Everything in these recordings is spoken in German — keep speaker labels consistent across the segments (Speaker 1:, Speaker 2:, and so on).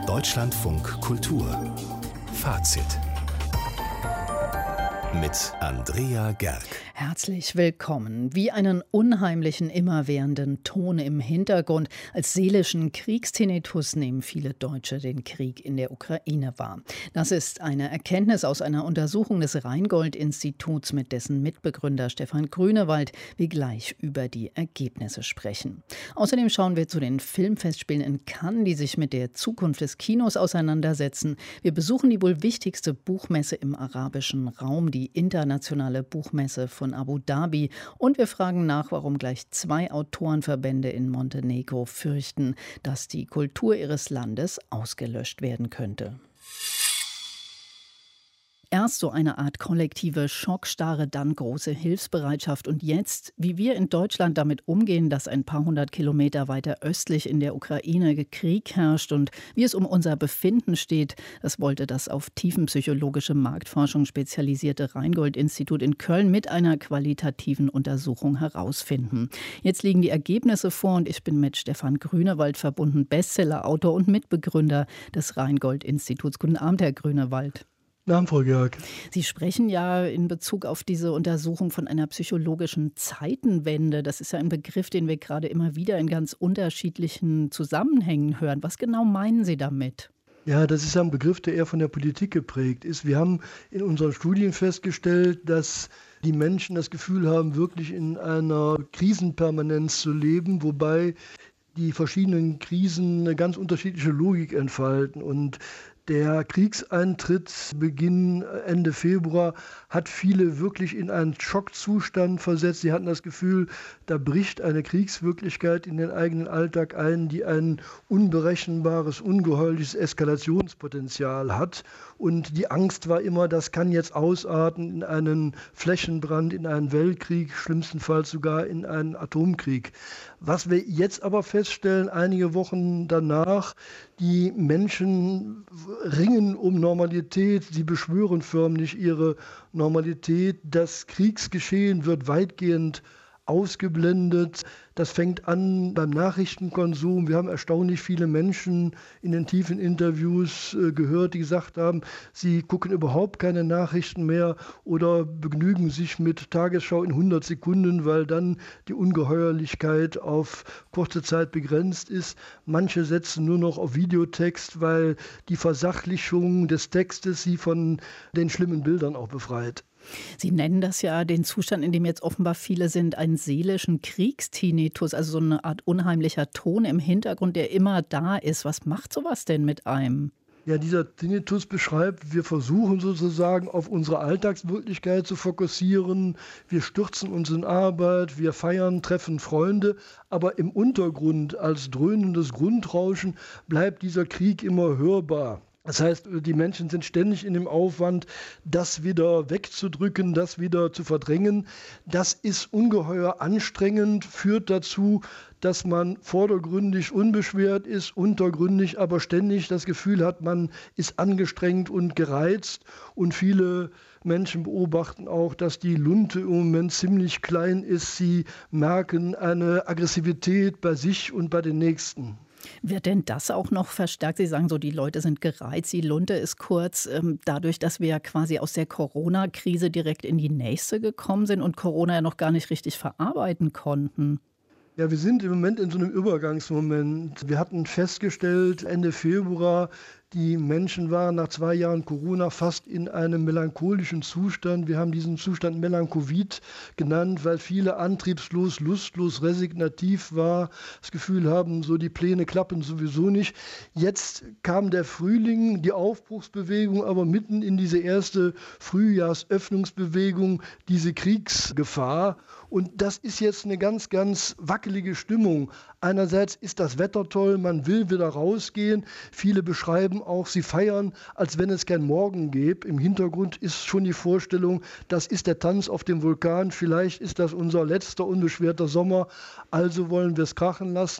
Speaker 1: Deutschlandfunk Kultur Fazit mit Andrea Gerg.
Speaker 2: Herzlich willkommen. Wie einen unheimlichen, immerwährenden Ton im Hintergrund. Als seelischen Kriegstinitus nehmen viele Deutsche den Krieg in der Ukraine wahr. Das ist eine Erkenntnis aus einer Untersuchung des Rheingold-Instituts, mit dessen Mitbegründer Stefan Grünewald wir gleich über die Ergebnisse sprechen. Außerdem schauen wir zu den Filmfestspielen in Cannes, die sich mit der Zukunft des Kinos auseinandersetzen. Wir besuchen die wohl wichtigste Buchmesse im arabischen Raum, die Internationale Buchmesse von Abu Dhabi. Und wir fragen nach, warum gleich 2 Autorenverbände in Montenegro fürchten, dass die Kultur ihres Landes ausgelöscht werden könnte. Erst so eine Art kollektive Schockstarre, dann große Hilfsbereitschaft. Und jetzt, wie wir in Deutschland damit umgehen, dass ein paar hundert Kilometer weiter östlich in der Ukraine Krieg herrscht und wie es um unser Befinden steht, das wollte das auf tiefenpsychologische Marktforschung spezialisierte Rheingold-Institut in Köln mit einer qualitativen Untersuchung herausfinden. Jetzt liegen die Ergebnisse vor und ich bin mit Stefan Grünewald verbunden, Bestsellerautor und Mitbegründer des Rheingold-Instituts. Guten Abend, Herr Grünewald.
Speaker 3: Guten Abend, Frau Gerg.
Speaker 2: Sie sprechen ja in Bezug auf diese Untersuchung von einer psychologischen Zeitenwende. Das ist ja ein Begriff, den wir gerade immer wieder in ganz unterschiedlichen Zusammenhängen hören. Was genau meinen Sie damit?
Speaker 3: Ja, das ist ein Begriff, der eher von der Politik geprägt ist. Wir haben in unseren Studien festgestellt, dass die Menschen das Gefühl haben, wirklich in einer Krisenpermanenz zu leben, wobei die verschiedenen Krisen eine ganz unterschiedliche Logik entfalten. Und der Kriegseintritt Beginn Ende Februar hat viele wirklich in einen Schockzustand versetzt. Sie hatten das Gefühl, da bricht eine Kriegswirklichkeit in den eigenen Alltag ein, die ein unberechenbares, ungeheuerliches Eskalationspotenzial hat. Und die Angst war immer, das kann jetzt ausarten in einen Flächenbrand, in einen Weltkrieg, schlimmstenfalls sogar in einen Atomkrieg. Was wir jetzt aber feststellen, einige Wochen danach, die Menschen ringen um Normalität, sie beschwören förmlich ihre Normalität. Das Kriegsgeschehen wird weitgehend ausgeblendet. Das fängt an beim Nachrichtenkonsum. Wir haben erstaunlich viele Menschen in den tiefen Interviews gehört, die gesagt haben, sie gucken überhaupt keine Nachrichten mehr oder begnügen sich mit Tagesschau in 100 Sekunden, weil dann die Ungeheuerlichkeit auf kurze Zeit begrenzt ist. Manche setzen nur noch auf Videotext, weil die Versachlichung des Textes sie von den schlimmen Bildern auch befreit.
Speaker 2: Sie nennen das ja den Zustand, in dem jetzt offenbar viele sind, einen seelischen Kriegstinitus, also so eine Art unheimlicher Ton im Hintergrund, der immer da ist. Was macht sowas denn mit einem?
Speaker 3: Ja, dieser Tinnitus beschreibt, wir versuchen sozusagen auf unsere Alltagswirklichkeit zu fokussieren. Wir stürzen uns in Arbeit, wir feiern, treffen Freunde, aber im Untergrund als dröhnendes Grundrauschen bleibt dieser Krieg immer hörbar. Das heißt, die Menschen sind ständig in dem Aufwand, das wieder wegzudrücken, das wieder zu verdrängen. Das ist ungeheuer anstrengend, führt dazu, dass man vordergründig unbeschwert ist, untergründig aber ständig das Gefühl hat, man ist angestrengt und gereizt. Und viele Menschen beobachten auch, dass die Lunte im Moment ziemlich klein ist. Sie merken eine Aggressivität bei sich und bei den Nächsten.
Speaker 2: Wird denn das auch noch verstärkt? Sie sagen so, die Leute sind gereizt, die Lunte ist kurz. Dadurch, dass wir ja quasi aus der Corona-Krise direkt in die nächste gekommen sind und Corona ja noch gar nicht richtig verarbeiten konnten.
Speaker 3: Ja, wir sind im Moment in so einem Übergangsmoment. Wir hatten festgestellt, Ende Februar, die Menschen waren nach 2 Jahren Corona fast in einem melancholischen Zustand. Wir haben diesen Zustand Melanchovid genannt, weil viele antriebslos, lustlos, resignativ waren, das Gefühl haben, so die Pläne klappen sowieso nicht. Jetzt kam der Frühling, die Aufbruchsbewegung, aber mitten in diese erste Frühjahrsöffnungsbewegung, diese Kriegsgefahr. Und das ist jetzt eine ganz, ganz wackelige Stimmung. Einerseits ist das Wetter toll, man will wieder rausgehen. Viele beschreiben auch, sie feiern, als wenn es kein Morgen gäbe. Im Hintergrund ist schon die Vorstellung, das ist der Tanz auf dem Vulkan. Vielleicht ist das unser letzter unbeschwerter Sommer. Also wollen wir es krachen lassen.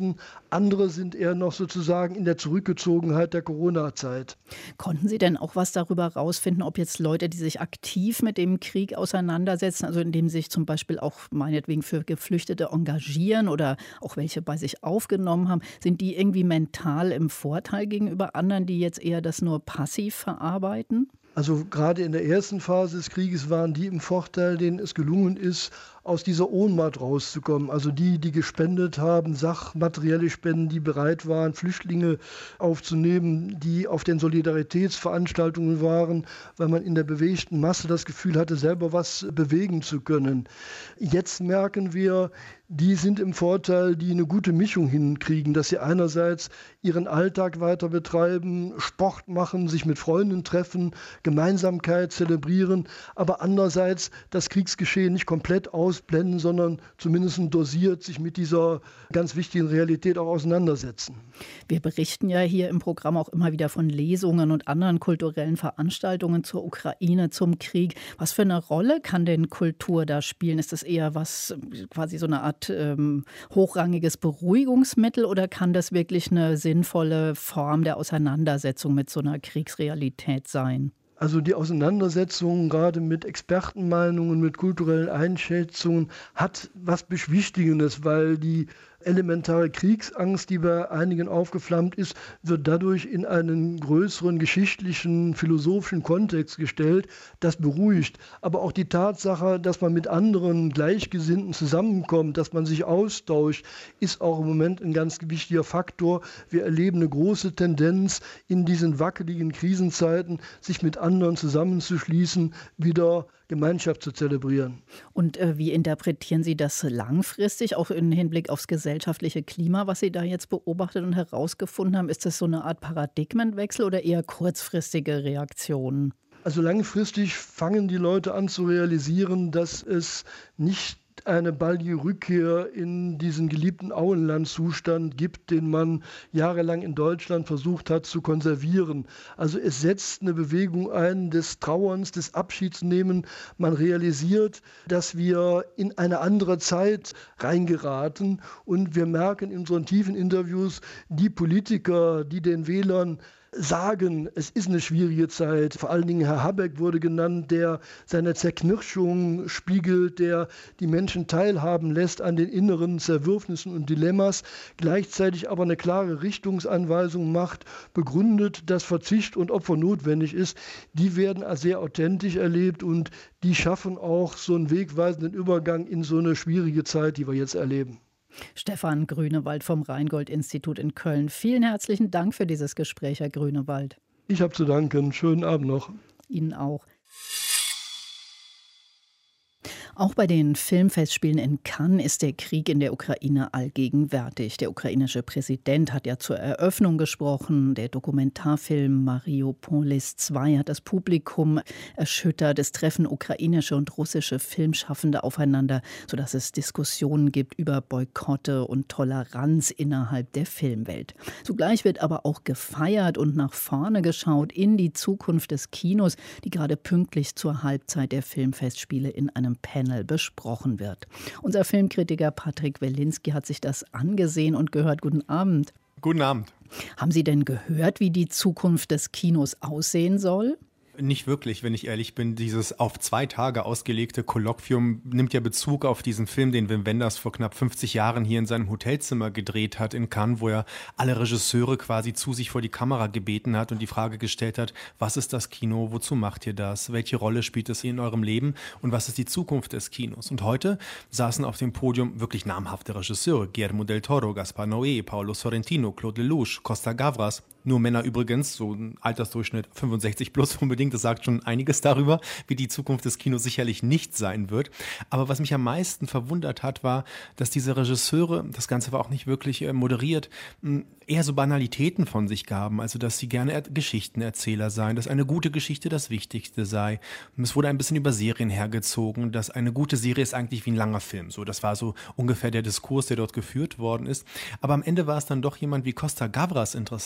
Speaker 3: Andere sind eher noch sozusagen in der Zurückgezogenheit der Corona-Zeit.
Speaker 2: Konnten Sie denn auch was darüber rausfinden, ob jetzt Leute, die sich aktiv mit dem Krieg auseinandersetzen, also indem sie sich zum Beispiel auch meinetwegen für Geflüchtete engagieren oder auch welche bei sich aufgenommen haben, sind die irgendwie mental im Vorteil gegenüber anderen, die jetzt eher das nur passiv verarbeiten?
Speaker 3: Also gerade in der ersten Phase des Krieges waren die im Vorteil, denen es gelungen ist, aus dieser Ohnmacht rauszukommen. Also die gespendet haben, sachmaterielle Spenden, die bereit waren, Flüchtlinge aufzunehmen, die auf den Solidaritätsveranstaltungen waren, weil man in der bewegten Masse das Gefühl hatte, selber was bewegen zu können. Jetzt merken wir, die sind im Vorteil, die eine gute Mischung hinkriegen, dass sie einerseits ihren Alltag weiter betreiben, Sport machen, sich mit Freunden treffen, Gemeinsamkeit zelebrieren, aber andererseits das Kriegsgeschehen nicht komplett ausblenden, sondern zumindest dosiert sich mit dieser ganz wichtigen Realität auch auseinandersetzen.
Speaker 2: Wir berichten ja hier im Programm auch immer wieder von Lesungen und anderen kulturellen Veranstaltungen zur Ukraine, zum Krieg. Was für eine Rolle kann denn Kultur da spielen? Ist das eher was, quasi so eine Art hochrangiges Beruhigungsmittel oder kann das wirklich eine sinnvolle Form der Auseinandersetzung mit so einer Kriegsrealität sein?
Speaker 3: Also die Auseinandersetzung gerade mit Expertenmeinungen, mit kulturellen Einschätzungen hat was Beschwichtigendes, weil die elementare Kriegsangst, die bei einigen aufgeflammt ist, wird dadurch in einen größeren geschichtlichen, philosophischen Kontext gestellt. Das beruhigt. Aber auch die Tatsache, dass man mit anderen Gleichgesinnten zusammenkommt, dass man sich austauscht, ist auch im Moment ein ganz wichtiger Faktor. Wir erleben eine große Tendenz in diesen wackeligen Krisenzeiten, sich mit anderen zusammenzuschließen, wieder Gemeinschaft zu zelebrieren.
Speaker 2: Und wie interpretieren Sie das langfristig, auch im Hinblick aufs gesellschaftliche Klima, was Sie da jetzt beobachtet und herausgefunden haben? Ist das so eine Art Paradigmenwechsel oder eher kurzfristige Reaktionen?
Speaker 3: Also langfristig fangen die Leute an zu realisieren, dass es nicht eine baldige Rückkehr in diesen geliebten Auenlandzustand gibt, den man jahrelang in Deutschland versucht hat zu konservieren. Also es setzt eine Bewegung ein des Trauerns, des Abschiedsnehmen. Man realisiert, dass wir in eine andere Zeit reingeraten und wir merken in unseren tiefen Interviews, die Politiker, die den Wählern sagen, es ist eine schwierige Zeit. Vor allen Dingen Herr Habeck wurde genannt, der seine Zerknirschung spiegelt, der die Menschen teilhaben lässt an den inneren Zerwürfnissen und Dilemmas, gleichzeitig aber eine klare Richtungsanweisung macht, begründet, dass Verzicht und Opfer notwendig ist. Die werden als sehr authentisch erlebt und die schaffen auch so einen wegweisenden Übergang in so eine schwierige Zeit, die wir jetzt erleben.
Speaker 2: Stefan Grünewald vom Rheingold-Institut in Köln. Vielen herzlichen Dank für dieses Gespräch, Herr Grünewald.
Speaker 3: Ich habe zu danken. Schönen Abend noch.
Speaker 2: Ihnen auch. Auch bei den Filmfestspielen in Cannes ist der Krieg in der Ukraine allgegenwärtig. Der ukrainische Präsident hat ja zur Eröffnung gesprochen. Der Dokumentarfilm Mariupolis 2 hat das Publikum erschüttert. Es treffen ukrainische und russische Filmschaffende aufeinander, sodass es Diskussionen gibt über Boykotte und Toleranz innerhalb der Filmwelt. Zugleich wird aber auch gefeiert und nach vorne geschaut in die Zukunft des Kinos, die gerade pünktlich zur Halbzeit der Filmfestspiele in einem Panel besprochen wird. Unser Filmkritiker Patrick Welinski hat sich das angesehen und gehört. Guten Abend.
Speaker 4: Guten Abend.
Speaker 2: Haben Sie denn gehört, wie die Zukunft des Kinos aussehen soll?
Speaker 4: Nicht wirklich, wenn ich ehrlich bin. Dieses auf 2 Tage ausgelegte Kolloquium nimmt ja Bezug auf diesen Film, den Wim Wenders vor knapp 50 Jahren hier in seinem Hotelzimmer gedreht hat in Cannes, wo er alle Regisseure quasi zu sich vor die Kamera gebeten hat und die Frage gestellt hat, was ist das Kino, wozu macht ihr das, welche Rolle spielt es in eurem Leben und was ist die Zukunft des Kinos? Und heute saßen auf dem Podium wirklich namhafte Regisseure, Guillermo del Toro, Gaspar Noé, Paolo Sorrentino, Claude Lelouch, Costa Gavras, nur Männer übrigens, so ein Altersdurchschnitt 65 plus unbedingt, das sagt schon einiges darüber, wie die Zukunft des Kinos sicherlich nicht sein wird. Aber was mich am meisten verwundert hat, war, dass diese Regisseure, das Ganze war auch nicht wirklich moderiert, eher so Banalitäten von sich gaben, also dass sie gerne Geschichtenerzähler seien, dass eine gute Geschichte das Wichtigste sei. Und es wurde ein bisschen über Serien hergezogen, dass eine gute Serie ist eigentlich wie ein langer Film. So, das war so ungefähr der Diskurs, der dort geführt worden ist. Aber am Ende war es dann doch jemand wie Costa Gavras interessanterweise,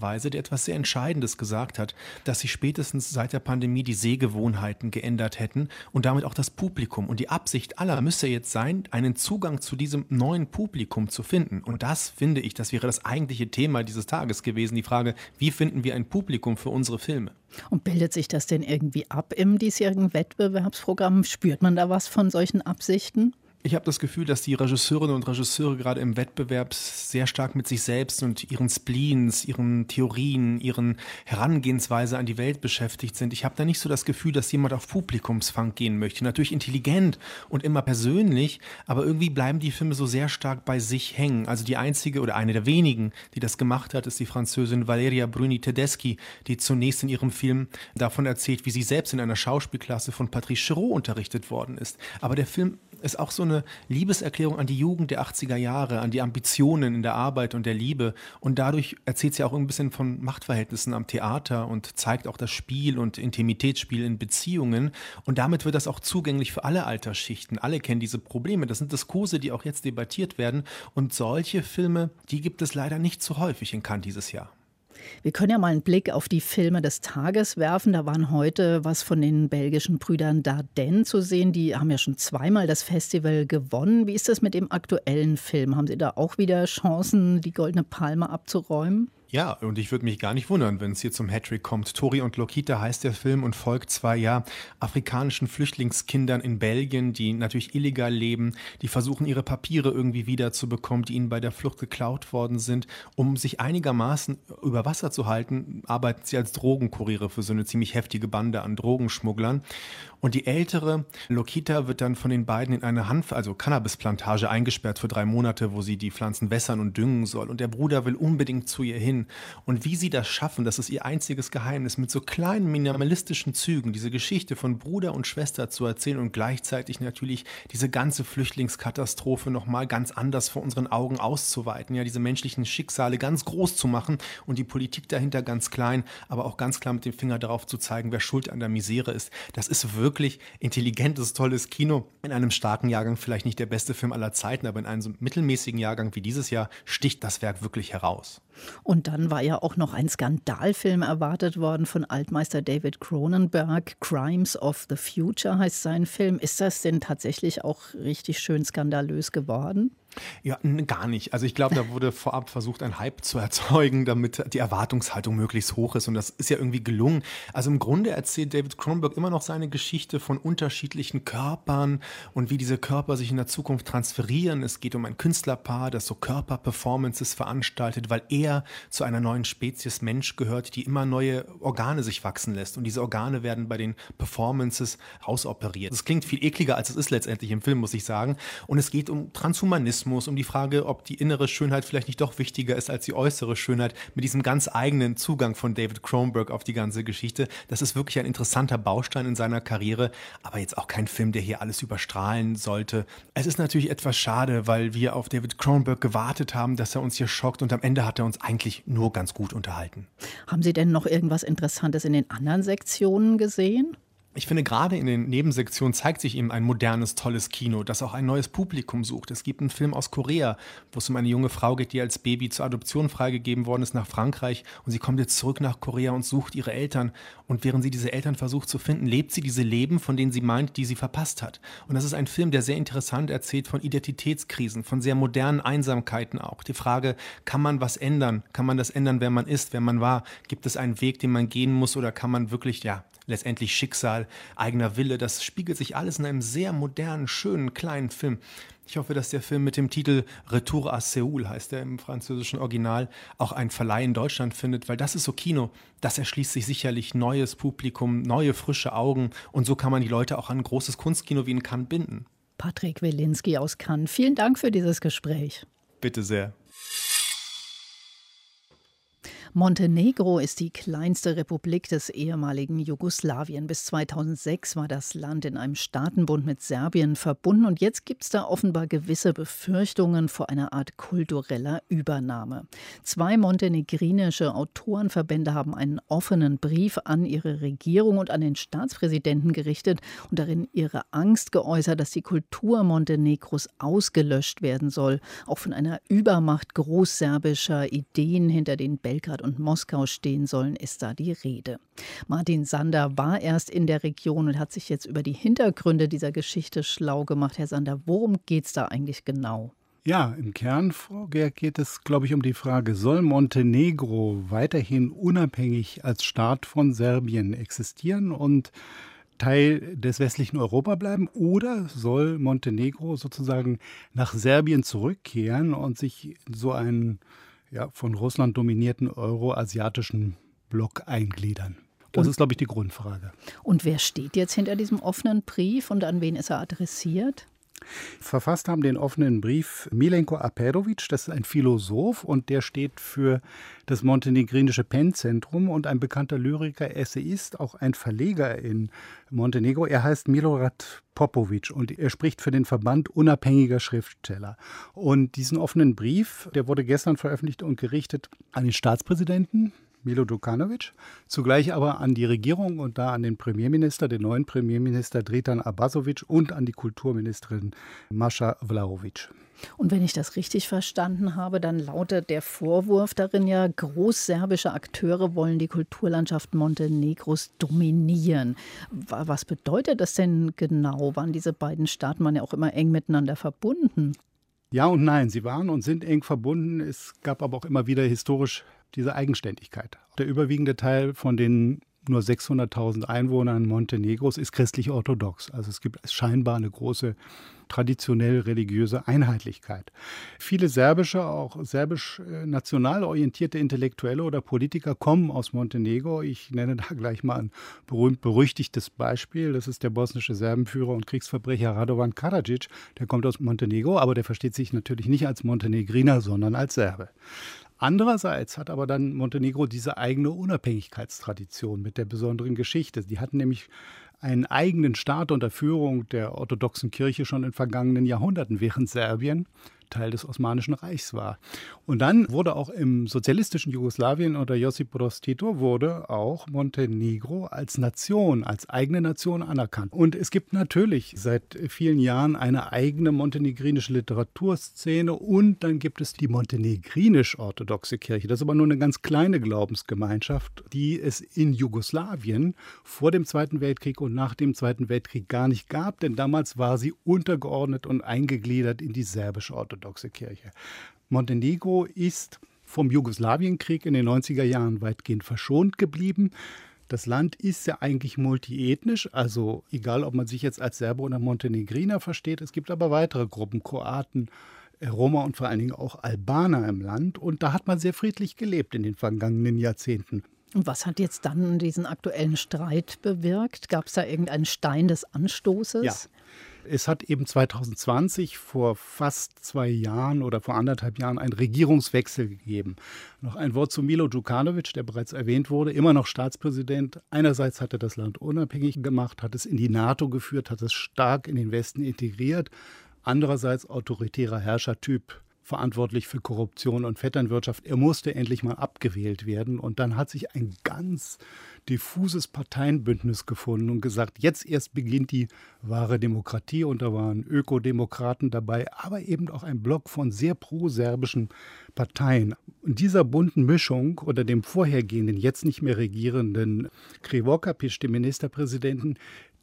Speaker 4: interessanterweise, der etwas sehr Entscheidendes gesagt hat, dass sich spätestens seit der Pandemie die Sehgewohnheiten geändert hätten und damit auch das Publikum. Und die Absicht aller müsste jetzt sein, einen Zugang zu diesem neuen Publikum zu finden. Und das finde ich, das wäre das eigentliche Thema dieses Tages gewesen, die Frage, wie finden wir ein Publikum für unsere Filme?
Speaker 2: Und bildet sich das denn irgendwie ab im diesjährigen Wettbewerbsprogramm? Spürt man da was von solchen Absichten?
Speaker 4: Ich habe das Gefühl, dass die Regisseurinnen und Regisseure gerade im Wettbewerb sehr stark mit sich selbst und ihren Spleens, ihren Theorien, ihren Herangehensweise an die Welt beschäftigt sind. Ich habe da nicht so das Gefühl, dass jemand auf Publikumsfang gehen möchte. Natürlich intelligent und immer persönlich, aber irgendwie bleiben die Filme so sehr stark bei sich hängen. Also die einzige oder eine der wenigen, die das gemacht hat, ist die Französin Valeria Bruni-Tedeschi, die zunächst in ihrem Film davon erzählt, wie sie selbst in einer Schauspielklasse von Patrice Chéreau unterrichtet worden ist. Aber der Film ist auch so eine Liebeserklärung an die Jugend der 80er Jahre, an die Ambitionen in der Arbeit und der Liebe. Und dadurch erzählt sie auch ein bisschen von Machtverhältnissen am Theater und zeigt auch das Spiel und Intimitätsspiel in Beziehungen. Und damit wird das auch zugänglich für alle Altersschichten. Alle kennen diese Probleme. Das sind Diskurse, die auch jetzt debattiert werden. Und solche Filme, die gibt es leider nicht so häufig in Cannes dieses Jahr.
Speaker 2: Wir können ja mal einen Blick auf die Filme des Tages werfen. Da waren heute was von den belgischen Brüdern Dardenne zu sehen. Die haben ja schon zweimal das Festival gewonnen. Wie ist das mit dem aktuellen Film? Haben Sie da auch wieder Chancen, die Goldene Palme abzuräumen?
Speaker 4: Ja, und ich würde mich gar nicht wundern, wenn es hier zum Hattrick kommt. Tori und Lokita heißt der Film und folgt 2 afrikanischen Flüchtlingskindern in Belgien, die natürlich illegal leben, die versuchen, ihre Papiere irgendwie wiederzubekommen, die ihnen bei der Flucht geklaut worden sind. Um sich einigermaßen über Wasser zu halten, arbeiten sie als Drogenkuriere für so eine ziemlich heftige Bande an Drogenschmugglern. Und die ältere Lokita wird dann von den beiden in eine Cannabisplantage eingesperrt für 3 Monate, wo sie die Pflanzen wässern und düngen soll. Und der Bruder will unbedingt zu ihr hin. Und wie sie das schaffen, das ist ihr einziges Geheimnis, mit so kleinen minimalistischen Zügen diese Geschichte von Bruder und Schwester zu erzählen und gleichzeitig natürlich diese ganze Flüchtlingskatastrophe nochmal ganz anders vor unseren Augen auszuweiten. Ja, diese menschlichen Schicksale ganz groß zu machen und die Politik dahinter ganz klein, aber auch ganz klar mit dem Finger darauf zu zeigen, wer schuld an der Misere ist. Das ist wirklich intelligentes, tolles Kino. In einem starken Jahrgang vielleicht nicht der beste Film aller Zeiten, aber in einem so mittelmäßigen Jahrgang wie dieses Jahr sticht das Werk wirklich heraus.
Speaker 2: Und dann war ja auch noch ein Skandalfilm erwartet worden von Altmeister David Cronenberg. Crimes of the Future heißt sein Film. Ist das denn tatsächlich auch richtig schön skandalös geworden?
Speaker 4: Ja, gar nicht. Also ich glaube, da wurde vorab versucht, einen Hype zu erzeugen, damit die Erwartungshaltung möglichst hoch ist. Und das ist ja irgendwie gelungen. Also im Grunde erzählt David Cronenberg immer noch seine Geschichte von unterschiedlichen Körpern und wie diese Körper sich in der Zukunft transferieren. Es geht um ein Künstlerpaar, das so Körperperformances veranstaltet, weil er zu einer neuen Spezies Mensch gehört, die immer neue Organe sich wachsen lässt. Und diese Organe werden bei den Performances rausoperiert. Das klingt viel ekliger, als es ist letztendlich im Film, muss ich sagen. Und es geht um Transhumanismus, um die Frage, ob die innere Schönheit vielleicht nicht doch wichtiger ist als die äußere Schönheit, mit diesem ganz eigenen Zugang von David Cronenberg auf die ganze Geschichte. Das ist wirklich ein interessanter Baustein in seiner Karriere, aber jetzt auch kein Film, der hier alles überstrahlen sollte. Es ist natürlich etwas schade, weil wir auf David Cronenberg gewartet haben, dass er uns hier schockt und am Ende hat er uns eigentlich nur ganz gut unterhalten.
Speaker 2: Haben Sie denn noch irgendwas Interessantes in den anderen Sektionen gesehen?
Speaker 4: Ich finde, gerade in den Nebensektionen zeigt sich eben ein modernes, tolles Kino, das auch ein neues Publikum sucht. Es gibt einen Film aus Korea, wo es um eine junge Frau geht, die als Baby zur Adoption freigegeben worden ist nach Frankreich. Und sie kommt jetzt zurück nach Korea und sucht ihre Eltern. Und während sie diese Eltern versucht zu finden, lebt sie diese Leben, von denen sie meint, die sie verpasst hat. Und das ist ein Film, der sehr interessant erzählt von Identitätskrisen, von sehr modernen Einsamkeiten auch. Die Frage, kann man was ändern? Kann man das ändern, wer man ist, wer man war? Gibt es einen Weg, den man gehen muss? Oder kann man wirklich, letztendlich Schicksal, eigener Wille, das spiegelt sich alles in einem sehr modernen, schönen, kleinen Film. Ich hoffe, dass der Film mit dem Titel Retour à Seoul, heißt er im französischen Original, auch einen Verleih in Deutschland findet, weil das ist so Kino, das erschließt sich sicherlich neues Publikum, neue, frische Augen und so kann man die Leute auch an ein großes Kunstkino wie in Cannes binden.
Speaker 2: Patrick Wilinski aus Cannes, vielen Dank für dieses Gespräch.
Speaker 4: Bitte sehr.
Speaker 2: Montenegro ist die kleinste Republik des ehemaligen Jugoslawien. Bis 2006 war das Land in einem Staatenbund mit Serbien verbunden. Und jetzt gibt es da offenbar gewisse Befürchtungen vor einer Art kultureller Übernahme. 2 montenegrinische Autorenverbände haben einen offenen Brief an ihre Regierung und an den Staatspräsidenten gerichtet und darin ihre Angst geäußert, dass die Kultur Montenegros ausgelöscht werden soll. Auch von einer Übermacht großserbischer Ideen hinter den Belgrad Belgrad und Moskau stehen sollen, ist da die Rede. Martin Sander war erst in der Region und hat sich jetzt über die Hintergründe dieser Geschichte schlau gemacht. Herr Sander, worum geht es da eigentlich genau?
Speaker 5: Ja, im Kern, Frau Gerg, geht es, glaube ich, um die Frage, soll Montenegro weiterhin unabhängig als Staat von Serbien existieren und Teil des westlichen Europa bleiben, oder soll Montenegro sozusagen nach Serbien zurückkehren und sich in so einen von Russland dominierten euroasiatischen Block eingliedern? Das ist, glaube ich, die Grundfrage.
Speaker 2: Und wer steht jetzt hinter diesem offenen Brief und an wen ist er adressiert?
Speaker 5: Verfasst haben den offenen Brief Milenko Aperović, das ist ein Philosoph und der steht für das montenegrinische PEN-Zentrum und ein bekannter Lyriker, Essayist, auch ein Verleger in Montenegro. Er heißt Milorad Popović und er spricht für den Verband unabhängiger Schriftsteller. Und diesen offenen Brief, der wurde gestern veröffentlicht und gerichtet an den Staatspräsidenten Milo Đukanović, zugleich aber an die Regierung und da an den Premierminister, den neuen Premierminister Dritan Abazović und an die Kulturministerin Mascha Vlahović.
Speaker 2: Und wenn ich das richtig verstanden habe, dann lautet der Vorwurf darin ja, großserbische Akteure wollen die Kulturlandschaft Montenegros dominieren. Was bedeutet das denn genau? Waren diese beiden Staaten ja auch immer eng miteinander verbunden?
Speaker 5: Ja und nein, sie waren und sind eng verbunden. Es gab aber auch immer wieder historisch diese Eigenständigkeit. Der überwiegende Teil von den nur 600.000 Einwohnern Montenegros ist christlich-orthodox. Also es gibt scheinbar eine große traditionell religiöse Einheitlichkeit. Viele serbische, auch serbisch national orientierte Intellektuelle oder Politiker kommen aus Montenegro. Ich nenne da gleich mal ein berühmt-berüchtigtes Beispiel. Das ist der bosnische Serbenführer und Kriegsverbrecher Radovan Karadzic. Der kommt aus Montenegro, aber der versteht sich natürlich nicht als Montenegriner, sondern als Serbe. Andererseits hat aber dann Montenegro diese eigene Unabhängigkeitstradition mit der besonderen Geschichte. Die hatten nämlich einen eigenen Staat unter Führung der orthodoxen Kirche schon in vergangenen Jahrhunderten, während Serbien Teil des Osmanischen Reichs war. Und dann wurde auch im sozialistischen Jugoslawien unter Josip Broz Tito wurde auch Montenegro als Nation, als eigene Nation anerkannt. Und es gibt natürlich seit vielen Jahren eine eigene montenegrinische Literaturszene und dann gibt es die montenegrinisch-orthodoxe Kirche. Das ist aber nur eine ganz kleine Glaubensgemeinschaft, die es in Jugoslawien vor dem Zweiten Weltkrieg und nach dem Zweiten Weltkrieg gar nicht gab, denn damals war sie untergeordnet und eingegliedert in die serbisch-orthodoxe Kirche. Montenegro ist vom Jugoslawienkrieg in den 90er Jahren weitgehend verschont geblieben. Das Land ist ja eigentlich multiethnisch, also egal, ob man sich jetzt als Serbe oder Montenegriner versteht. Es gibt aber weitere Gruppen, Kroaten, Roma und vor allen Dingen auch Albaner im Land. Und da hat man sehr friedlich gelebt in den vergangenen Jahrzehnten.
Speaker 2: Und was hat jetzt dann diesen aktuellen Streit bewirkt? Gab es da irgendeinen Stein des Anstoßes?
Speaker 5: Ja. Es hat eben 2020 vor fast 2 Jahren oder vor 1,5 Jahren einen Regierungswechsel gegeben. Noch ein Wort zu Milo Đukanović, der bereits erwähnt wurde, immer noch Staatspräsident. Einerseits hat er das Land unabhängig gemacht, hat es in die NATO geführt, hat es stark in den Westen integriert. Andererseits autoritärer Herrschertyp, verantwortlich für Korruption und Vetternwirtschaft. Er musste endlich mal abgewählt werden. Und dann hat sich ein ganz diffuses Parteienbündnis gefunden und gesagt, jetzt erst beginnt die wahre Demokratie. Und da waren Ökodemokraten dabei, aber eben auch ein Block von sehr pro-serbischen Parteien. Und dieser bunten Mischung unter dem vorhergehenden, jetzt nicht mehr regierenden Krivokapić, dem Ministerpräsidenten,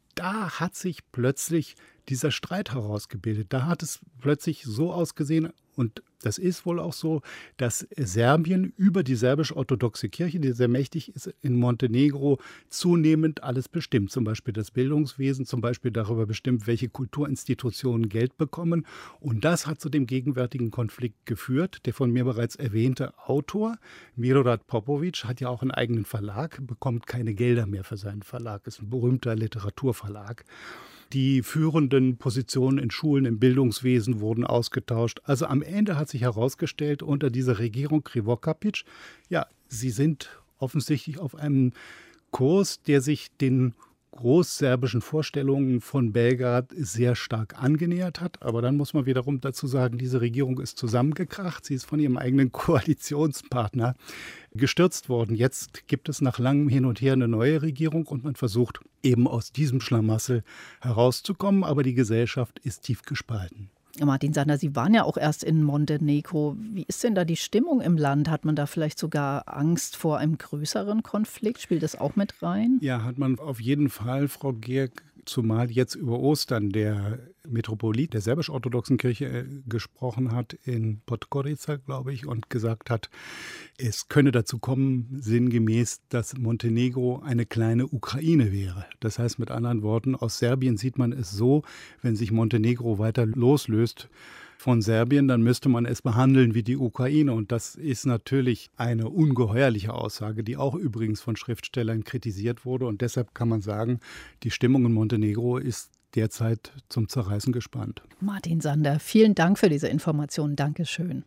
Speaker 5: da hat sich plötzlich dieser Streit herausgebildet. Da hat es plötzlich so ausgesehen, und das ist wohl auch so, dass Serbien über die serbisch-orthodoxe Kirche, die sehr mächtig ist, in Montenegro zunehmend alles bestimmt. Zum Beispiel das Bildungswesen, zum Beispiel darüber bestimmt, welche Kulturinstitutionen Geld bekommen. Und das hat zu dem gegenwärtigen Konflikt geführt. Der von mir bereits erwähnte Autor, Milorad Popović, hat ja auch einen eigenen Verlag, bekommt keine Gelder mehr für seinen Verlag, ist ein berühmter Literaturverlag. Die führenden Positionen in Schulen, im Bildungswesen wurden ausgetauscht. Also am Ende hat sich herausgestellt, unter dieser Regierung Krivokapić, ja, sie sind offensichtlich auf einem Kurs, der sich den großserbischen Vorstellungen von Belgrad sehr stark angenähert hat. Aber dann muss man wiederum dazu sagen, diese Regierung ist zusammengekracht. Sie ist von ihrem eigenen Koalitionspartner gestürzt worden. Jetzt gibt es nach langem Hin und Her eine neue Regierung und man versucht eben aus diesem Schlamassel herauszukommen. Aber die Gesellschaft ist tief gespalten.
Speaker 2: Martin Sander, Sie waren ja auch erst in Montenegro. Wie ist denn da die Stimmung im Land? Hat man da vielleicht sogar Angst vor einem größeren Konflikt? Spielt das auch mit rein?
Speaker 5: Ja, hat man auf jeden Fall, Frau Georg, zumal jetzt über Ostern der Metropolit der serbisch-orthodoxen Kirche gesprochen hat in Podgorica, glaube ich, und gesagt hat, es könne dazu kommen, sinngemäß, dass Montenegro eine kleine Ukraine wäre. Das heißt mit anderen Worten, aus Serbien sieht man es so, wenn sich Montenegro weiter loslöst von Serbien, dann müsste man es behandeln wie die Ukraine. Und das ist natürlich eine ungeheuerliche Aussage, die auch übrigens von Schriftstellern kritisiert wurde. Und deshalb kann man sagen, die Stimmung in Montenegro ist derzeit zum Zerreißen gespannt.
Speaker 2: Martin Sander, vielen Dank für diese Informationen. Dankeschön.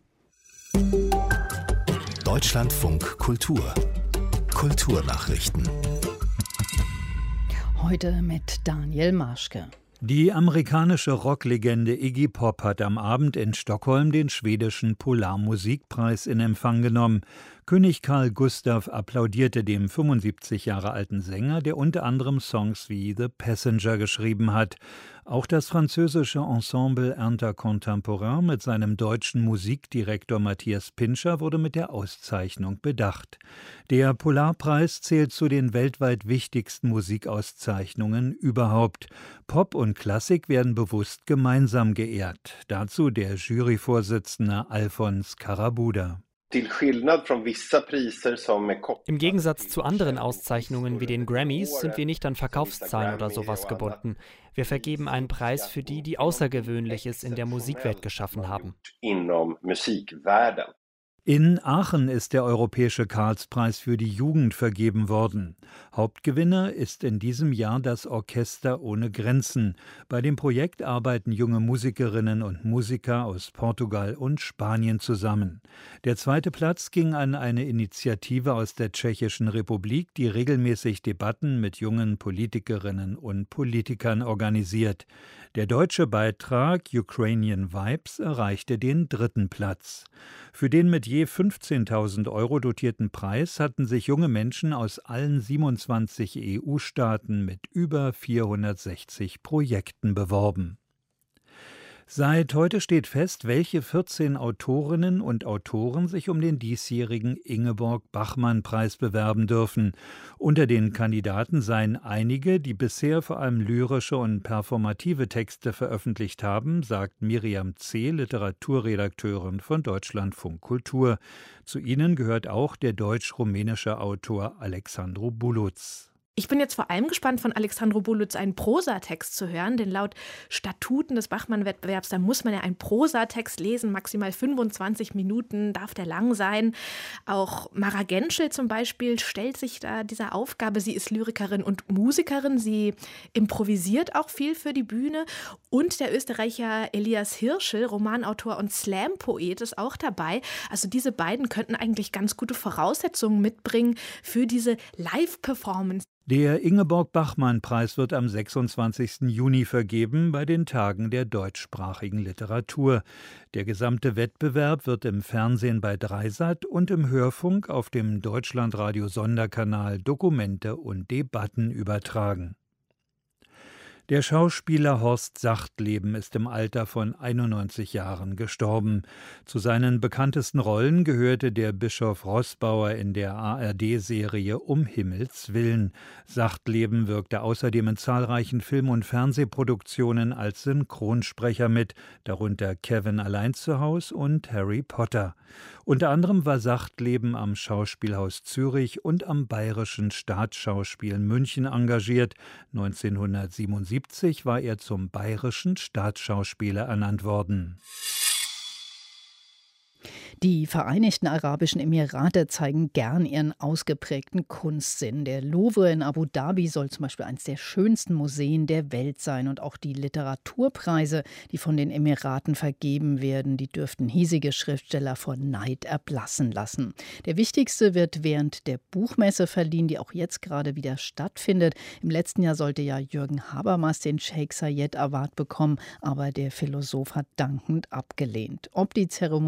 Speaker 1: Deutschlandfunk Kultur. Kulturnachrichten.
Speaker 2: Heute mit Daniel Marschke.
Speaker 6: Die amerikanische Rocklegende Iggy Pop hat am Abend in Stockholm den schwedischen Polarmusikpreis in Empfang genommen. König Carl Gustaf applaudierte dem 75 Jahre alten Sänger, der unter anderem Songs wie The Passenger geschrieben hat. Auch das französische Ensemble Intercontemporain mit seinem deutschen Musikdirektor Matthias Pinscher wurde mit der Auszeichnung bedacht. Der Polarpreis zählt zu den weltweit wichtigsten Musikauszeichnungen überhaupt. Pop und Klassik werden bewusst gemeinsam geehrt. Dazu der Juryvorsitzende Alfons Karabuda.
Speaker 7: Im Gegensatz zu anderen Auszeichnungen wie den Grammys sind wir nicht an Verkaufszahlen oder sowas gebunden. Wir vergeben einen Preis für die, die Außergewöhnliches in der Musikwelt geschaffen haben.
Speaker 6: In Aachen ist der Europäische Karlspreis für die Jugend vergeben worden. Hauptgewinner ist in diesem Jahr das Orchester ohne Grenzen. Bei dem Projekt arbeiten junge Musikerinnen und Musiker aus Portugal und Spanien zusammen. Der zweite Platz ging an eine Initiative aus der Tschechischen Republik, die regelmäßig Debatten mit jungen Politikerinnen und Politikern organisiert. Der deutsche Beitrag Ukrainian Vibes erreichte den dritten Platz. Für den mit je 15.000 € dotierten Preis hatten sich junge Menschen aus allen 27 EU-Staaten mit über 460 Projekten beworben. Seit heute steht fest, welche 14 Autorinnen und Autoren sich um den diesjährigen Ingeborg-Bachmann-Preis bewerben dürfen. Unter den Kandidaten seien einige, die bisher vor allem lyrische und performative Texte veröffentlicht haben, sagt Miriam C., Literaturredakteurin von Deutschlandfunk Kultur. Zu ihnen gehört auch der deutsch-rumänische Autor Alexandru Buluț.
Speaker 8: Ich bin jetzt vor allem gespannt, von Alexandru Buluț einen Prosatext zu hören, denn laut Statuten des Bachmann-Wettbewerbs, da muss man ja einen Prosatext lesen, maximal 25 Minuten darf der lang sein. Auch Mara Genschel zum Beispiel stellt sich da dieser Aufgabe. Sie ist Lyrikerin und Musikerin, sie improvisiert auch viel für die Bühne. Und der Österreicher Elias Hirschel, Romanautor und Slam-Poet, ist auch dabei. Also diese beiden könnten eigentlich ganz gute Voraussetzungen mitbringen für diese Live-Performance.
Speaker 6: Der Ingeborg-Bachmann-Preis wird am 26. Juni vergeben bei den Tagen der deutschsprachigen Literatur. Der gesamte Wettbewerb wird im Fernsehen bei Dreisat und im Hörfunk auf dem Deutschlandradio-Sonderkanal Dokumente und Debatten übertragen. Der Schauspieler Horst Sachtleben ist im Alter von 91 Jahren gestorben. Zu seinen bekanntesten Rollen gehörte der Bischof Roßbauer in der ARD-Serie Um Himmels Willen. Sachtleben wirkte außerdem in zahlreichen Film- und Fernsehproduktionen als Synchronsprecher mit, darunter Kevin allein zu Haus und Harry Potter. Unter anderem war Sachtleben am Schauspielhaus Zürich und am Bayerischen Staatsschauspiel München engagiert. 1977 war er zum Bayerischen Staatsschauspieler ernannt worden.
Speaker 2: Die Vereinigten Arabischen Emirate zeigen gern ihren ausgeprägten Kunstsinn. Der Louvre in Abu Dhabi soll zum Beispiel eines der schönsten Museen der Welt sein. Und auch die Literaturpreise, die von den Emiraten vergeben werden, die dürften hiesige Schriftsteller vor Neid erblassen lassen. Der wichtigste wird während der Buchmesse verliehen, die auch jetzt gerade wieder stattfindet. Im letzten Jahr sollte ja Jürgen Habermas den Sheikh Zayed Award bekommen, aber der Philosoph hat dankend abgelehnt. Ob die Zeremonie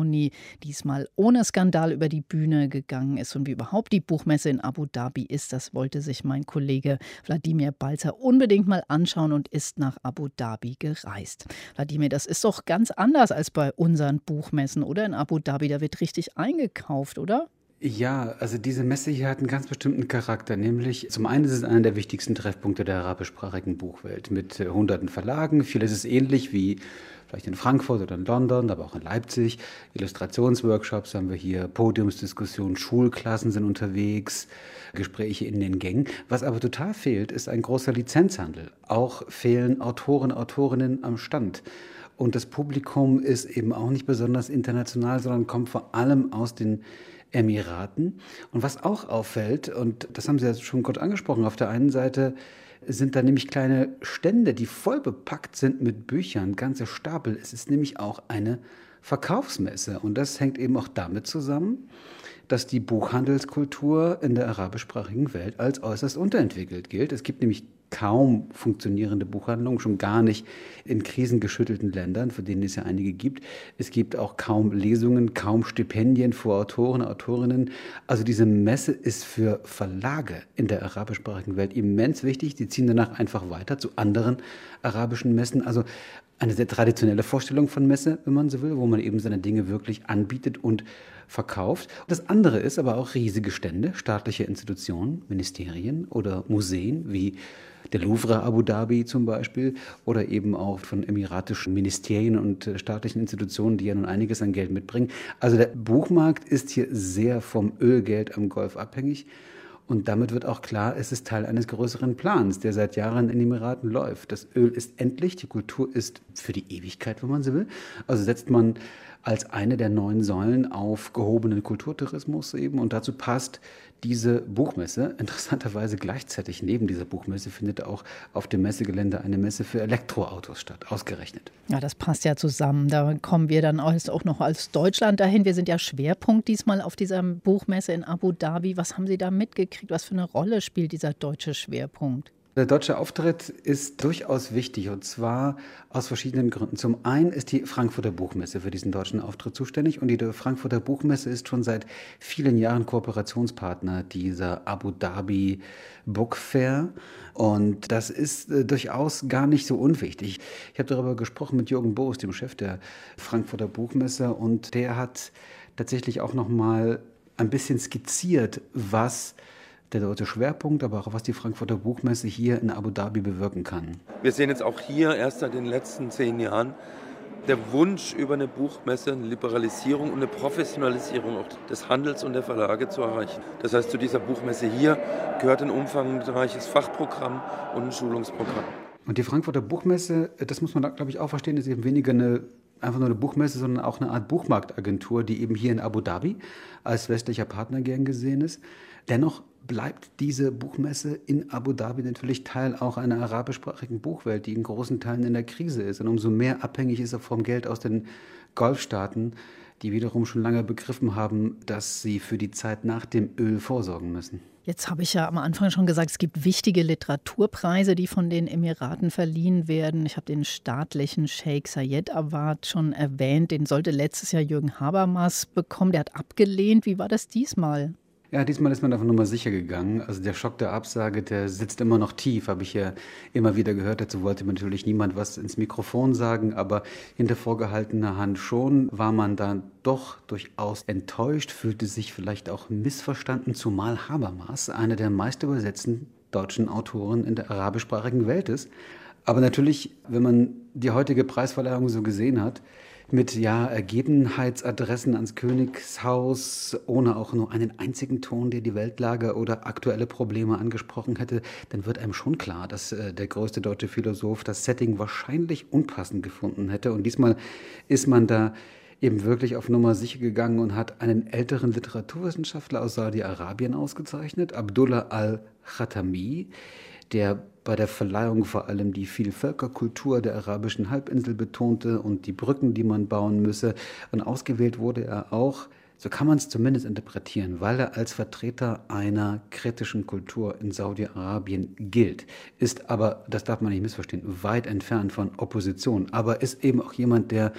Speaker 2: diesmal ohne Skandal über die Bühne gegangen ist und wie überhaupt die Buchmesse in Abu Dhabi ist, das wollte sich mein Kollege Wladimir Balzer unbedingt mal anschauen und ist nach Abu Dhabi gereist. Wladimir, das ist doch ganz anders als bei unseren Buchmessen, oder? In Abu Dhabi, da wird richtig eingekauft, oder?
Speaker 9: Ja, also diese Messe hier hat einen ganz bestimmten Charakter, nämlich zum einen ist es einer der wichtigsten Treffpunkte der arabischsprachigen Buchwelt mit hunderten Verlagen. Vieles ist ähnlich wie vielleicht in Frankfurt oder in London, aber auch in Leipzig. Illustrationsworkshops haben wir hier, Podiumsdiskussionen, Schulklassen sind unterwegs, Gespräche in den Gängen. Was aber total fehlt, ist ein großer Lizenzhandel. Auch fehlen Autoren, Autorinnen am Stand. Und das Publikum ist eben auch nicht besonders international, sondern kommt vor allem aus den Emiraten. Und was auch auffällt, und das haben Sie ja schon kurz angesprochen, auf der einen Seite sind da nämlich kleine Stände, die voll bepackt sind mit Büchern, ganze Stapel. Es ist nämlich auch eine Verkaufsmesse. Und das hängt eben auch damit zusammen, dass die Buchhandelskultur in der arabischsprachigen Welt als äußerst unterentwickelt gilt. Es gibt nämlich kaum funktionierende Buchhandlungen, schon gar nicht in krisengeschüttelten Ländern, für denen es ja einige gibt. Es gibt auch kaum Lesungen, kaum Stipendien für Autoren, Autorinnen. Also diese Messe ist für Verlage in der arabischsprachigen Welt immens wichtig. Die ziehen danach einfach weiter zu anderen arabischen Messen. Also eine sehr traditionelle Vorstellung von Messe, wenn man so will, wo man eben seine Dinge wirklich anbietet und verkauft. Das andere ist aber auch riesige Stände, staatliche Institutionen, Ministerien oder Museen wie der Louvre Abu Dhabi zum Beispiel oder eben auch von emiratischen Ministerien und staatlichen Institutionen, die ja nun einiges an Geld mitbringen. Also der Buchmarkt ist hier sehr vom Ölgeld am Golf abhängig. Und damit wird auch klar, es ist Teil eines größeren Plans, der seit Jahren in den Emiraten läuft. Das Öl ist endlich, die Kultur ist für die Ewigkeit, wenn man so will. Also setzt man als eine der 9 Säulen auf gehobenen Kulturtourismus eben. Und dazu passt diese Buchmesse. Interessanterweise gleichzeitig neben dieser Buchmesse findet auch auf dem Messegelände eine Messe für Elektroautos statt, ausgerechnet.
Speaker 2: Ja, das passt ja zusammen. Da kommen wir dann auch noch als Deutschland dahin. Wir sind ja Schwerpunkt diesmal auf dieser Buchmesse in Abu Dhabi. Was haben Sie da mitgekriegt? Was für eine Rolle spielt dieser deutsche Schwerpunkt?
Speaker 9: Der deutsche Auftritt ist durchaus wichtig, und zwar aus verschiedenen Gründen. Zum einen ist die Frankfurter Buchmesse für diesen deutschen Auftritt zuständig, und die Frankfurter Buchmesse ist schon seit vielen Jahren Kooperationspartner dieser Abu Dhabi Book Fair, und das ist durchaus gar nicht so unwichtig. Ich habe darüber gesprochen mit Jürgen Boos, dem Chef der Frankfurter Buchmesse, und der hat tatsächlich auch noch mal ein bisschen skizziert, was der deutsche Schwerpunkt, aber auch was die Frankfurter Buchmesse hier in Abu Dhabi bewirken kann.
Speaker 10: Wir sehen jetzt auch hier erst seit den letzten 10 Jahren der Wunsch, über eine Buchmesse eine Liberalisierung und eine Professionalisierung auch des Handels und der Verlage zu erreichen. Das heißt, zu dieser Buchmesse hier gehört ein umfangreiches Fachprogramm und ein Schulungsprogramm.
Speaker 9: Und die Frankfurter Buchmesse, das muss man da, glaube ich, auch verstehen, ist eben weniger einfach nur eine Buchmesse, sondern auch eine Art Buchmarktagentur, die eben hier in Abu Dhabi als westlicher Partner gern gesehen ist. Dennoch bleibt diese Buchmesse in Abu Dhabi natürlich Teil auch einer arabischsprachigen Buchwelt, die in großen Teilen in der Krise ist und umso mehr abhängig ist er vom Geld aus den Golfstaaten, die wiederum schon lange begriffen haben, dass sie für die Zeit nach dem Öl vorsorgen müssen.
Speaker 2: Jetzt habe ich ja am Anfang schon gesagt, es gibt wichtige Literaturpreise, die von den Emiraten verliehen werden. Ich habe den staatlichen Sheikh Zayed Award schon erwähnt. Den sollte letztes Jahr Jürgen Habermas bekommen. Der hat abgelehnt. Wie war das diesmal?
Speaker 9: Ja, diesmal ist man auf Nummer sicher gegangen. Also der Schock der Absage, der sitzt immer noch tief, habe ich ja immer wieder gehört. Dazu wollte natürlich niemand was ins Mikrofon sagen, aber hinter vorgehaltener Hand schon war man dann doch durchaus enttäuscht, fühlte sich vielleicht auch missverstanden, zumal Habermas einer der meist übersetzten deutschen Autoren in der arabischsprachigen Welt ist. Aber natürlich, wenn man die heutige Preisverleihung so gesehen hat, mit Ergebenheitsadressen ans Königshaus, ohne auch nur einen einzigen Ton, der die Weltlage oder aktuelle Probleme angesprochen hätte, dann wird einem schon klar, dass der größte deutsche Philosoph das Setting wahrscheinlich unpassend gefunden hätte. Und diesmal ist man da eben wirklich auf Nummer sicher gegangen und hat einen älteren Literaturwissenschaftler aus Saudi-Arabien ausgezeichnet, Abdullah al-Khatami, der bei der Verleihung vor allem die Vielvölkerkultur der arabischen Halbinsel betonte und die Brücken, die man bauen müsse. Und ausgewählt wurde er auch, so kann man es zumindest interpretieren, weil er als Vertreter einer kritischen Kultur in Saudi-Arabien gilt. Ist aber, das darf man nicht missverstehen, weit entfernt von Opposition. Aber ist eben auch jemand, der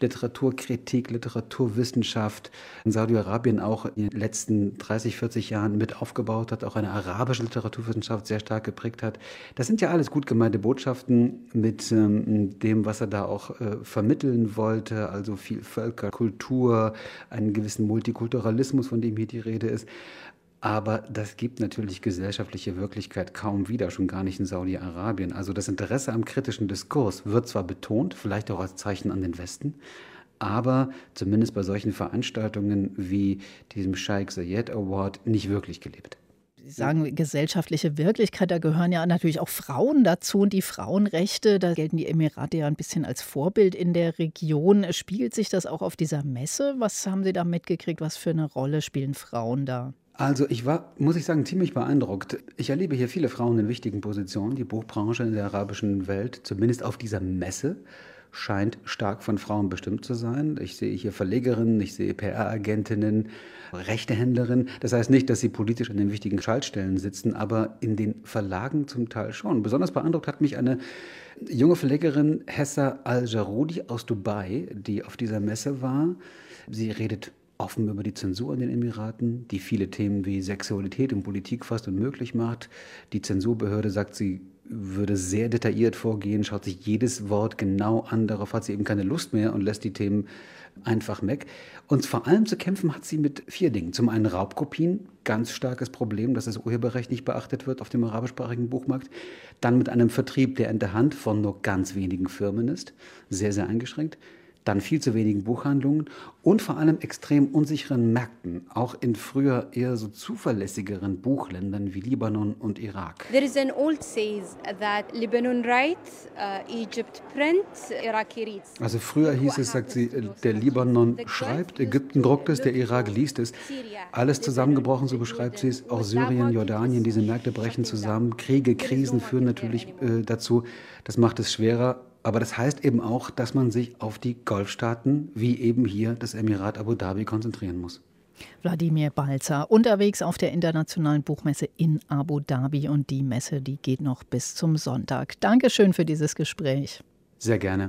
Speaker 9: Literaturkritik, Literaturwissenschaft in Saudi-Arabien auch in den letzten 30, 40 Jahren mit aufgebaut hat, auch eine arabische Literaturwissenschaft sehr stark geprägt hat. Das sind ja alles gut gemeinte Botschaften mit dem, was er da auch vermitteln wollte, also viel Völker, Kultur, einen gewissen Multikulturalismus, von dem hier die Rede ist. Aber das gibt natürlich gesellschaftliche Wirklichkeit kaum wieder, schon gar nicht in Saudi-Arabien. Also das Interesse am kritischen Diskurs wird zwar betont, vielleicht auch als Zeichen an den Westen, aber zumindest bei solchen Veranstaltungen wie diesem Sheikh Zayed Award nicht wirklich gelebt.
Speaker 2: Sie sagen gesellschaftliche Wirklichkeit, da gehören ja natürlich auch Frauen dazu und die Frauenrechte, da gelten die Emirate ja ein bisschen als Vorbild in der Region. Spiegelt sich das auch auf dieser Messe? Was haben Sie da mitgekriegt? Was für eine Rolle spielen Frauen da?
Speaker 9: Also ich war, muss ich sagen, ziemlich beeindruckt. Ich erlebe hier viele Frauen in wichtigen Positionen. Die Buchbranche in der arabischen Welt, zumindest auf dieser Messe, scheint stark von Frauen bestimmt zu sein. Ich sehe hier Verlegerinnen, ich sehe PR-Agentinnen, Rechtehändlerinnen. Das heißt nicht, dass sie politisch an den wichtigen Schaltstellen sitzen, aber in den Verlagen zum Teil schon. Besonders beeindruckt hat mich eine junge Verlegerin, Hessa Al-Jaroudi aus Dubai, die auf dieser Messe war. Sie redet offen über die Zensur in den Emiraten, die viele Themen wie Sexualität und Politik fast unmöglich macht. Die Zensurbehörde sagt, sie würde sehr detailliert vorgehen, schaut sich jedes Wort genau an, darauf hat sie eben keine Lust mehr und lässt die Themen einfach weg. Und vor allem zu kämpfen hat sie mit 4 Dingen. Zum einen Raubkopien, ganz starkes Problem, dass das Urheberrecht nicht beachtet wird auf dem arabischsprachigen Buchmarkt. Dann mit einem Vertrieb, der in der Hand von nur ganz wenigen Firmen ist, sehr, sehr eingeschränkt. Dann viel zu wenigen Buchhandlungen und vor allem extrem unsicheren Märkten, auch in früher eher so zuverlässigeren Buchländern wie Libanon und Irak.
Speaker 11: There is an old says that Lebanon writes, Egypt prints, Iraqi reads.
Speaker 9: Also früher hieß es, sagt sie, der Libanon schreibt, Ägypten druckt es, der Irak liest es. Alles zusammengebrochen, so beschreibt sie es. Auch Syrien, Jordanien, diese Märkte brechen zusammen. Kriege, Krisen führen natürlich dazu. Das macht es schwerer. Aber das heißt eben auch, dass man sich auf die Golfstaaten, wie eben hier das Emirat Abu Dhabi, konzentrieren muss.
Speaker 2: Wladimir Balzer unterwegs auf der Internationalen Buchmesse in Abu Dhabi und die Messe, die geht noch bis zum Sonntag. Dankeschön für dieses Gespräch.
Speaker 9: Sehr gerne.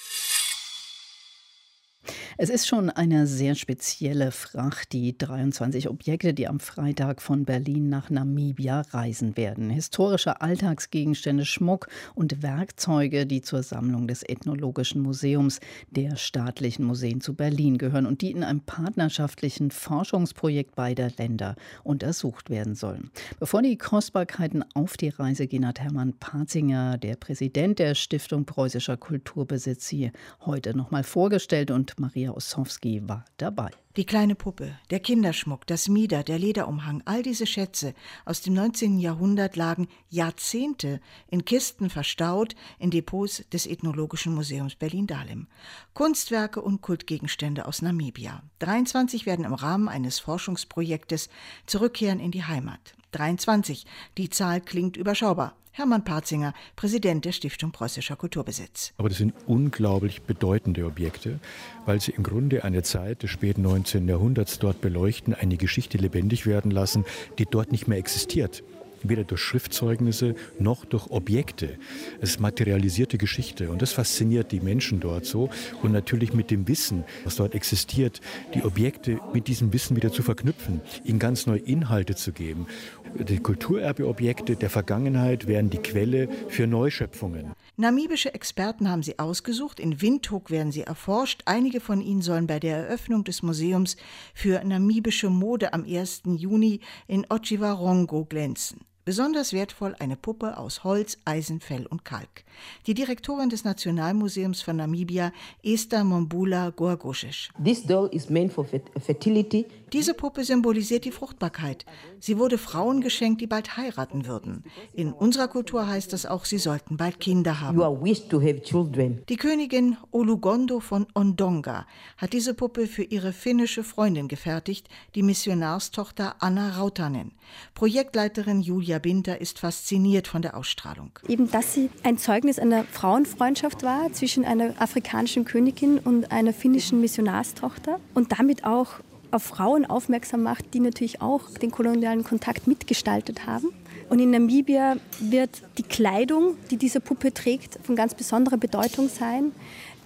Speaker 2: Es ist schon eine sehr spezielle Fracht, die 23 Objekte, die am Freitag von Berlin nach Namibia reisen werden. Historische Alltagsgegenstände, Schmuck und Werkzeuge, die zur Sammlung des Ethnologischen Museums der Staatlichen Museen zu Berlin gehören und die in einem partnerschaftlichen Forschungsprojekt beider Länder untersucht werden sollen. Bevor die Kostbarkeiten auf die Reise gehen, hat Hermann Patzinger, der Präsident der Stiftung Preußischer Kulturbesitz, sie heute noch mal vorgestellt und Maria Ossowski war dabei.
Speaker 12: Die kleine Puppe, der Kinderschmuck, das Mieder, der Lederumhang, all diese Schätze aus dem 19. Jahrhundert lagen Jahrzehnte in Kisten verstaut in Depots des Ethnologischen Museums Berlin-Dahlem. Kunstwerke und Kultgegenstände aus Namibia. 23 werden im Rahmen eines Forschungsprojektes zurückkehren in die Heimat. 23, die Zahl klingt überschaubar. Hermann Patzinger, Präsident der Stiftung Preußischer Kulturbesitz.
Speaker 13: Aber das sind unglaublich bedeutende Objekte, weil sie im Grunde eine Zeit des späten 19. Jahrhunderts dort beleuchten, eine Geschichte lebendig werden lassen, die dort nicht mehr existiert. Weder durch Schriftzeugnisse noch durch Objekte. Es ist materialisierte Geschichte und das fasziniert die Menschen dort so. Und natürlich mit dem Wissen, was dort existiert, die Objekte mit diesem Wissen wieder zu verknüpfen, ihnen ganz neue Inhalte zu geben. Die Kulturerbeobjekte der Vergangenheit wären die Quelle für Neuschöpfungen.
Speaker 12: Namibische Experten haben sie ausgesucht, in Windhoek werden sie erforscht. Einige von ihnen sollen bei der Eröffnung des Museums für namibische Mode am 1. Juni in Otjiwarongo glänzen. Besonders wertvoll eine Puppe aus Holz, Eisen, Fell und Kalk. Die Direktorin des Nationalmuseums von Namibia, Esther Mombula Gorgoshish.
Speaker 14: This doll is meant for fertility.
Speaker 12: Diese Puppe symbolisiert die Fruchtbarkeit. Sie wurde Frauen geschenkt, die bald heiraten würden. In unserer Kultur heißt das auch, sie sollten bald Kinder haben.
Speaker 14: You are wished to have children.
Speaker 12: Die Königin Olugondo von Ondonga hat diese Puppe für ihre finnische Freundin gefertigt, die Missionarstochter Anna Rautanen. Projektleiterin Julia Binter ist fasziniert von der Ausstrahlung.
Speaker 15: Eben, dass sie ein Zeugnis einer Frauenfreundschaft war zwischen einer afrikanischen Königin und einer finnischen Missionarstochter und damit auch auf Frauen aufmerksam macht, die natürlich auch den kolonialen Kontakt mitgestaltet haben. Und in Namibia wird die Kleidung, die diese Puppe trägt, von ganz besonderer Bedeutung sein.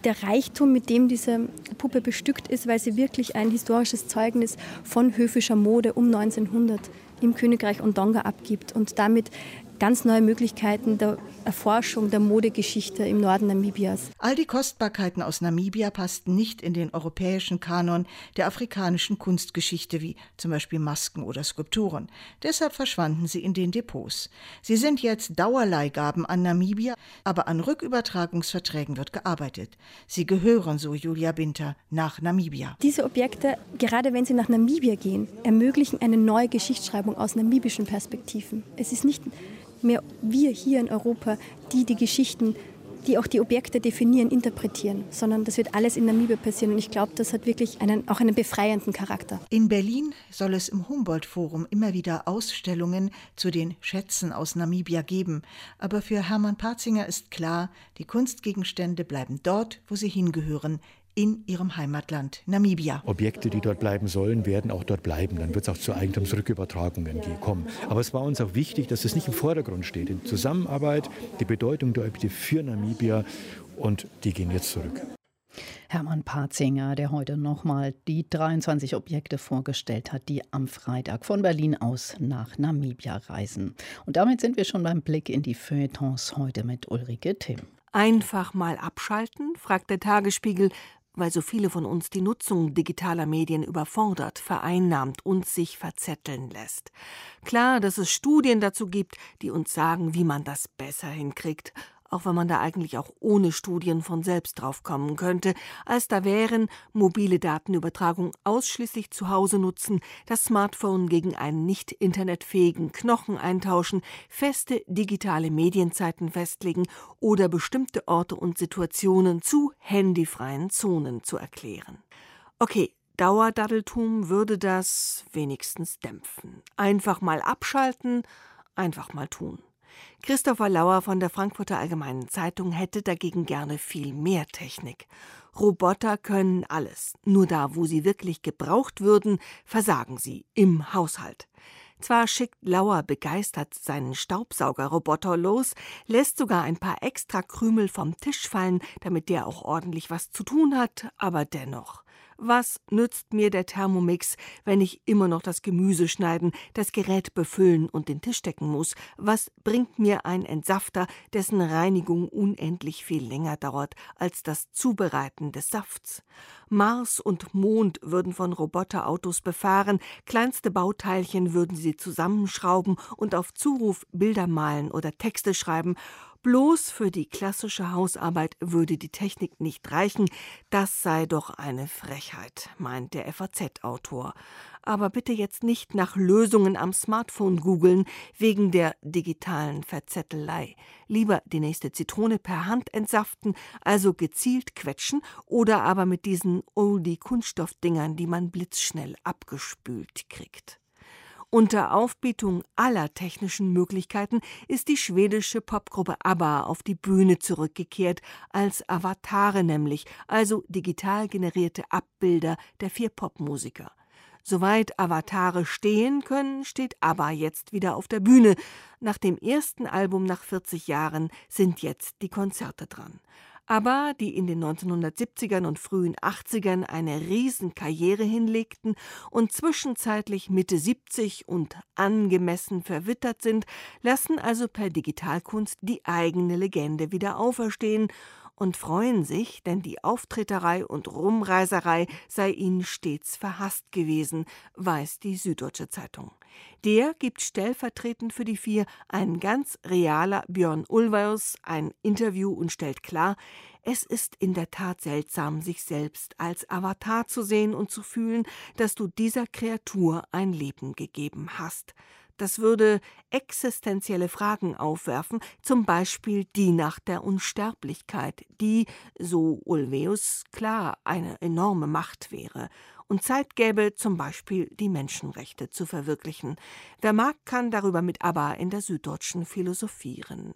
Speaker 15: der Reichtum, mit dem diese Puppe bestückt ist, weil sie wirklich ein historisches Zeugnis von höfischer Mode um 1900 im Königreich Ondonga abgibt und damit ganz neue Möglichkeiten der Erforschung der Modegeschichte im Norden Namibias.
Speaker 12: All die Kostbarkeiten aus Namibia passten nicht in den europäischen Kanon der afrikanischen Kunstgeschichte, wie zum Beispiel Masken oder Skulpturen. Deshalb verschwanden sie in den Depots. Sie sind jetzt Dauerleihgaben an Namibia, aber an Rückübertragungsverträgen wird gearbeitet. Sie gehören, so Julia Binter, nach Namibia.
Speaker 15: Diese Objekte, gerade wenn sie nach Namibia gehen, ermöglichen eine neue Geschichtsschreibung aus namibischen Perspektiven. Es ist nicht mehr wir hier in Europa, die Geschichten, die auch die Objekte definieren, interpretieren, sondern das wird alles in Namibia passieren. Und ich glaube, das hat wirklich auch einen befreienden Charakter.
Speaker 12: In Berlin soll es im Humboldt-Forum immer wieder Ausstellungen zu den Schätzen aus Namibia geben. Aber für Hermann Patzinger ist klar, die Kunstgegenstände bleiben dort, wo sie hingehören, in ihrem Heimatland Namibia.
Speaker 13: Objekte, die dort bleiben sollen, werden auch dort bleiben. Dann wird es auch zu Eigentumsrückübertragungen kommen. Aber es war uns auch wichtig, dass es nicht im Vordergrund steht. In Zusammenarbeit, die Bedeutung der Objekte für Namibia, und die gehen jetzt zurück.
Speaker 2: Hermann Patzinger, der heute nochmal die 23 Objekte vorgestellt hat, die am Freitag von Berlin aus nach Namibia reisen. Und damit sind wir schon beim Blick in die Feuilletons heute mit Ulrike Timm.
Speaker 16: Einfach mal abschalten, fragt der Tagesspiegel, weil so viele von uns die Nutzung digitaler Medien überfordert, vereinnahmt und sich verzetteln lässt. Klar, dass es Studien dazu gibt, die uns sagen, wie man das besser hinkriegt, auch wenn man da eigentlich auch ohne Studien von selbst drauf kommen könnte, als da wären mobile Datenübertragung ausschließlich zu Hause nutzen, das Smartphone gegen einen nicht internetfähigen Knochen eintauschen, feste digitale Medienzeiten festlegen oder bestimmte Orte und Situationen zu handyfreien Zonen zu erklären. Okay, Dauerdaddeltum würde das wenigstens dämpfen. Einfach mal abschalten, einfach mal tun. Christopher Lauer von der Frankfurter Allgemeinen Zeitung hätte dagegen gerne viel mehr Technik. Roboter können alles. Nur da, wo sie wirklich gebraucht würden, versagen sie im Haushalt. Zwar schickt Lauer begeistert seinen Staubsaugerroboter los, lässt sogar ein paar extra Krümel vom Tisch fallen, damit der auch ordentlich was zu tun hat, aber dennoch. Was nützt mir der Thermomix, wenn ich immer noch das Gemüse schneiden, das Gerät befüllen und den Tisch decken muss? Was bringt mir ein Entsafter, dessen Reinigung unendlich viel länger dauert als das Zubereiten des Safts? Mars und Mond würden von Roboterautos befahren, kleinste Bauteilchen würden sie zusammenschrauben und auf Zuruf Bilder malen oder Texte schreiben. Bloß für die klassische Hausarbeit würde die Technik nicht reichen. Das sei doch eine Frechheit, meint der FAZ-Autor. Aber bitte jetzt nicht nach Lösungen am Smartphone googeln, wegen der digitalen Verzettelei. Lieber die nächste Zitrone per Hand entsaften, also gezielt quetschen, oder aber mit diesen Oldie-Kunststoffdingern, die man blitzschnell abgespült kriegt. Unter Aufbietung aller technischen Möglichkeiten ist die schwedische Popgruppe ABBA auf die Bühne zurückgekehrt, als Avatare nämlich, also digital generierte Abbilder der 4 Popmusiker. Soweit Avatare stehen können, steht ABBA jetzt wieder auf der Bühne. Nach dem ersten Album nach 40 Jahren sind jetzt die Konzerte dran. ABBA, die in den 1970ern und frühen 80ern eine Riesenkarriere hinlegten und zwischenzeitlich Mitte 70 und angemessen verwittert sind, lassen also per Digitalkunst die eigene Legende wieder auferstehen und freuen sich, denn die Auftreterei und Rumreiserei sei ihnen stets verhasst gewesen, weiß die Süddeutsche Zeitung. Der gibt stellvertretend für die 4 ein ganz realer Björn Ulvaeus ein Interview und stellt klar, es ist in der Tat seltsam, sich selbst als Avatar zu sehen und zu fühlen, dass du dieser Kreatur ein Leben gegeben hast. Das würde existenzielle Fragen aufwerfen, zum Beispiel die nach der Unsterblichkeit, die, so Ulvaeus, klar eine enorme Macht wäre und Zeit gäbe, zum Beispiel die Menschenrechte zu verwirklichen. Wer mag, kann darüber mit ABBA in der Süddeutschen philosophieren.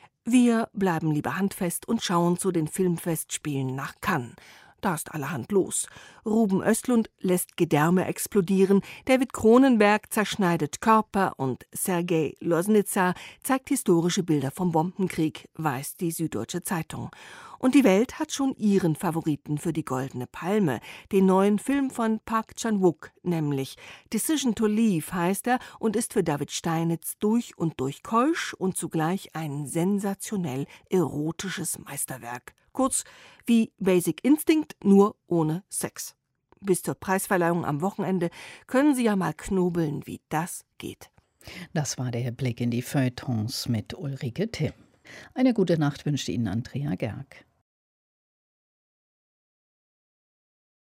Speaker 16: Wir bleiben lieber handfest und schauen zu den Filmfestspielen nach Cannes. Da ist allerhand los. Ruben Östlund lässt Gedärme explodieren, David Cronenberg zerschneidet Körper und Sergei Loznitsa zeigt historische Bilder vom Bombenkrieg, weiß die Süddeutsche Zeitung. Und die Welt hat schon ihren Favoriten für die Goldene Palme, den neuen Film von Park Chan-wook, nämlich Decision to Leave heißt er und ist für David Steinitz durch und durch keusch und zugleich ein sensationell erotisches Meisterwerk. Kurz wie Basic Instinct, nur ohne Sex. Bis zur Preisverleihung am Wochenende können Sie ja mal knobeln, wie das geht.
Speaker 2: Das war der Blick in die Feuilletons mit Ulrike Timm. Eine gute Nacht wünscht Ihnen Andrea Gerg.